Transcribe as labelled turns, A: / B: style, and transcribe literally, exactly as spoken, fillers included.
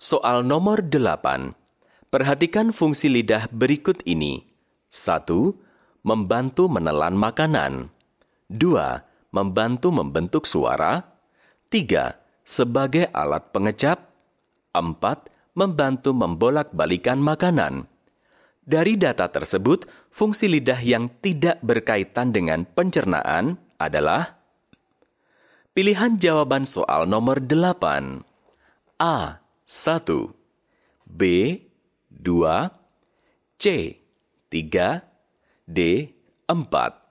A: Soal nomor delapan. Perhatikan fungsi lidah berikut ini. satu. Membantu menelan makanan. dua. Membantu membentuk suara. tiga. Sebagai alat pengecap. empat. Membantu membolak-balikan makanan. Dari data tersebut, fungsi lidah yang tidak berkaitan dengan pencernaan adalah pilihan jawaban soal nomor delapan. A. satu. B. dua. C. tiga. D. empat.